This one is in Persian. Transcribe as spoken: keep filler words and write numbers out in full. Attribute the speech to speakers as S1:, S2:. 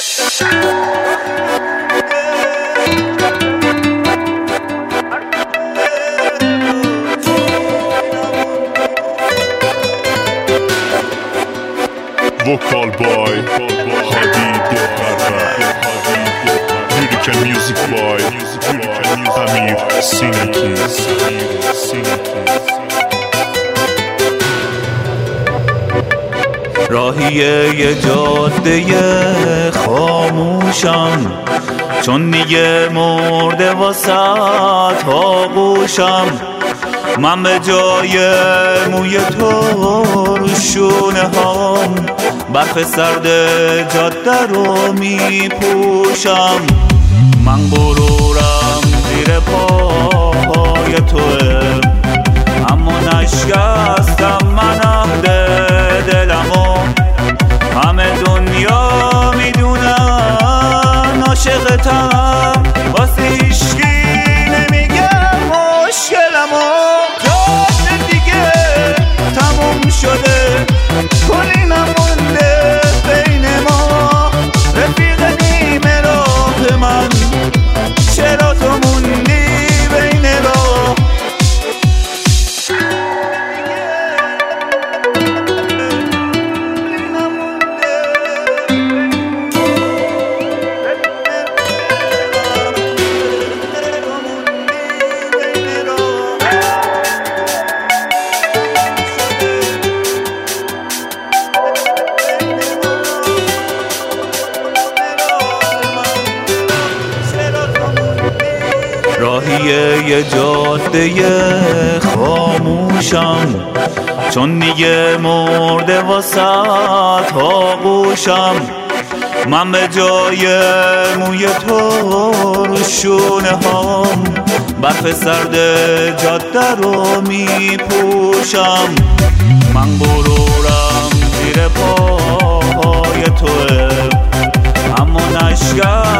S1: Vocal boy Hadid Lyrical music boy Amir Sinaki
S2: راهی یه جاده خاموشم، چون دیگه مرده واسط آغوشم. من به جای موی تو رو شونه هام برف سرد جاده رو می پوشم. من غرورم زیر پای توه، اما نشکستم من عهد دلمو. همه دنیا میدونن عاشقتم، واسه هیچکی نمیگم مشکلمو. جاده دیگه تموم شده، کلی نمونده بین ما. رفیق نیمه راه من، چرا تو موندی بین راه؟ راهی یه جاده خاموشم، چون دیگه مرده واسط آغوشم. من به جای موی تو رو شونه هام برف سرد جاده رو می پوشم. من غرورم زیر پای توه، اما نشکستم